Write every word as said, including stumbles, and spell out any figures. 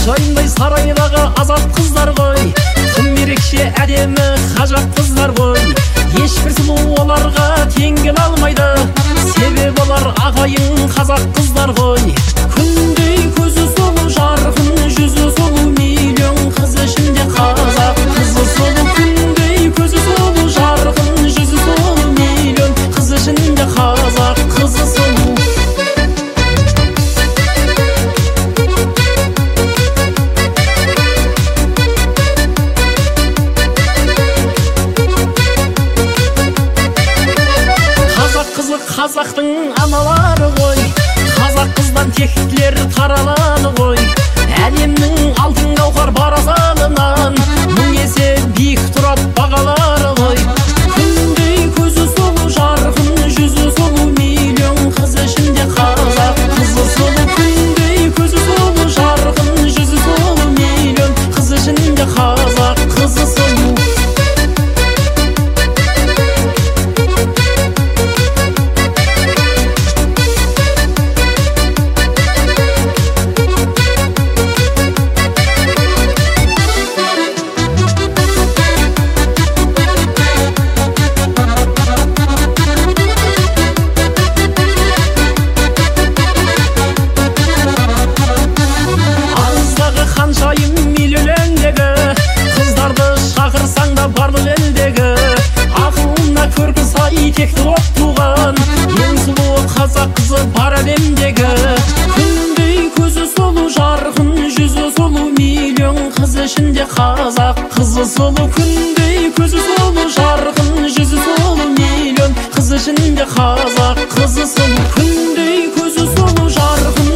ханшайымдай сарайдағы азат қыздар ғой, тым ерекше әдемі ғажап қыздар ғой. Ешбір сұлу оларға тең келе алмайды, себебі олар ағайын қазақ қыздар ғой. Күндей көзі сұлу, жарқын жүзі сұлу, миллион қыз ішінде қазақ қызы сұлу. Күндей көзі сұлу, жарқын жүзі сұлу, миллион қыз ішінде қазақ қызы сұлу. Қазақтың аналары ғой, қазақ қыздан тектілер таралады ғой. Әлемнің алтын гауһар баразанынан мың есе биік тұрады бағалары ғой. Күндей көзі сұлу, жарқын жүзі сұлу, миллион қыз ішінде қазақ қызы сұлу. Күндей көзі сұлу, жарқын жүзі сұлу, миллион қыз ішінде қазақ қызы сұлу. Текті боп туған ең сұлу қазақ қызы бар әлемдегі. Күндей көзі сұлу, жарқын жүзі сұлу, миллион қыз ішінде қазақ қызы сұлу. Күндей көзі сұлу, жарқын жүзі сұлу, миллион қыз ішінде қазақ қызы сұлу. Күндей көзі сұлу, жарқын